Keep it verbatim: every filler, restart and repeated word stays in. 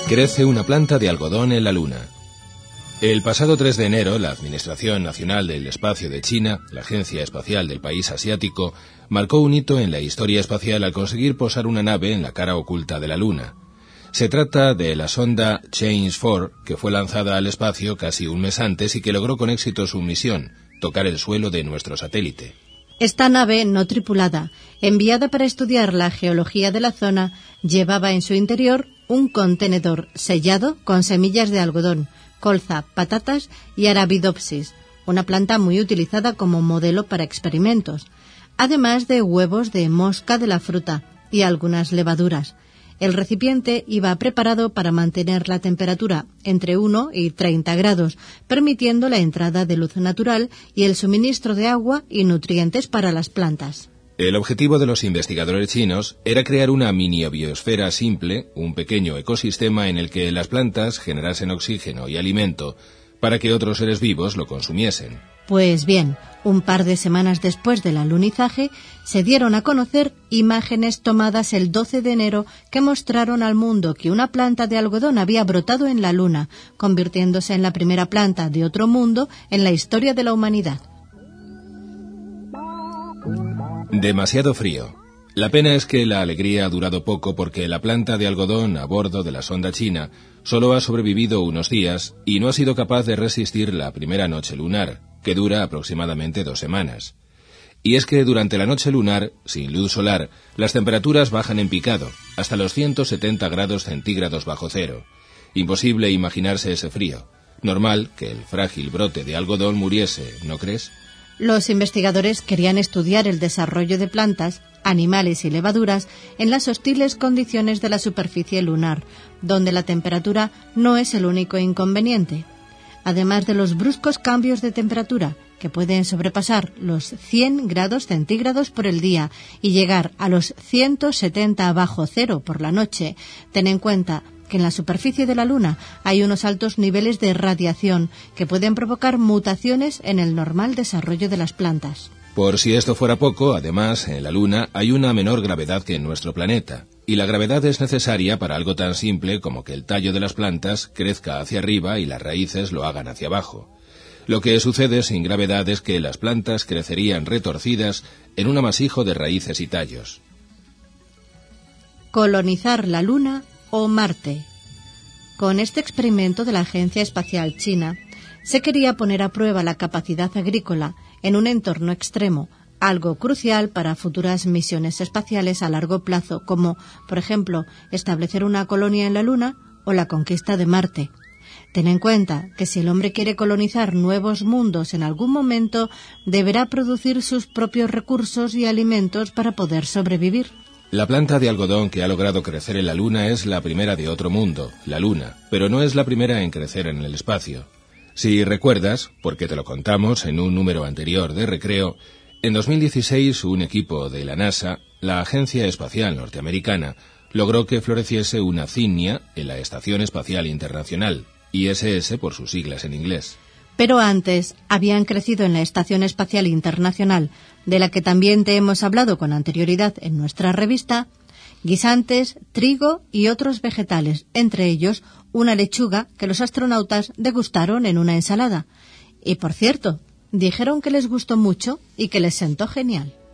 Crece una planta de algodón en la Luna. El pasado tres de enero, la Administración Nacional del Espacio de China, la agencia espacial del país asiático, marcó un hito en la historia espacial al conseguir posar una nave en la cara oculta de la Luna. Se trata de la sonda Chang'e cuatro, que fue lanzada al espacio casi un mes antes y que logró con éxito su misión, tocar el suelo de nuestro satélite. Esta nave no tripulada, enviada para estudiar la geología de la zona, llevaba en su interior un contenedor sellado con semillas de algodón, colza, patatas y arabidopsis, una planta muy utilizada como modelo para experimentos, además de huevos de mosca de la fruta y algunas levaduras. El recipiente iba preparado para mantener la temperatura entre uno y treinta grados, permitiendo la entrada de luz natural y el suministro de agua y nutrientes para las plantas. El objetivo de los investigadores chinos era crear una mini biosfera simple, un pequeño ecosistema en el que las plantas generasen oxígeno y alimento para que otros seres vivos lo consumiesen. Pues bien, un par de semanas después del alunizaje, se dieron a conocer imágenes tomadas el doce de enero que mostraron al mundo que una planta de algodón había brotado en la Luna, convirtiéndose en la primera planta de otro mundo en la historia de la humanidad. Demasiado frío. La pena es que la alegría ha durado poco porque la planta de algodón a bordo de la sonda china solo ha sobrevivido unos días y no ha sido capaz de resistir la primera noche lunar, que dura aproximadamente dos semanas. Y es que durante la noche lunar, sin luz solar, las temperaturas bajan en picado, hasta los ciento setenta grados centígrados bajo cero. Imposible imaginarse ese frío. Normal que el frágil brote de algodón muriese, ¿no crees? Los investigadores querían estudiar el desarrollo de plantas, animales y levaduras en las hostiles condiciones de la superficie lunar, donde la temperatura no es el único inconveniente. Además de los bruscos cambios de temperatura, que pueden sobrepasar los cien grados centígrados por el día y llegar a los ciento setenta bajo cero por la noche, ten en cuenta que en la superficie de la Luna hay unos altos niveles de radiación que pueden provocar mutaciones en el normal desarrollo de las plantas. Por si esto fuera poco, además, en la Luna hay una menor gravedad que en nuestro planeta, y la gravedad es necesaria para algo tan simple como que el tallo de las plantas crezca hacia arriba y las raíces lo hagan hacia abajo. Lo que sucede sin gravedad es que las plantas crecerían retorcidas en un amasijo de raíces y tallos. Colonizar la Luna o Marte. Con este experimento de la Agencia Espacial China, se quería poner a prueba la capacidad agrícola en un entorno extremo, algo crucial para futuras misiones espaciales a largo plazo, como, por ejemplo, establecer una colonia en la Luna o la conquista de Marte. Ten en cuenta que si el hombre quiere colonizar nuevos mundos en algún momento, deberá producir sus propios recursos y alimentos para poder sobrevivir. La planta de algodón que ha logrado crecer en la Luna es la primera de otro mundo, la Luna, pero no es la primera en crecer en el espacio. Si recuerdas, porque te lo contamos en un número anterior de Recreo, en dos mil dieciséis un equipo de la NASA, la Agencia Espacial Norteamericana, logró que floreciese una zinnia en la Estación Espacial Internacional, I S S por sus siglas en inglés. Pero antes habían crecido en la Estación Espacial Internacional, de la que también te hemos hablado con anterioridad en nuestra revista, guisantes, trigo y otros vegetales, entre ellos una lechuga que los astronautas degustaron en una ensalada. Y por cierto, dijeron que les gustó mucho y que les sentó genial.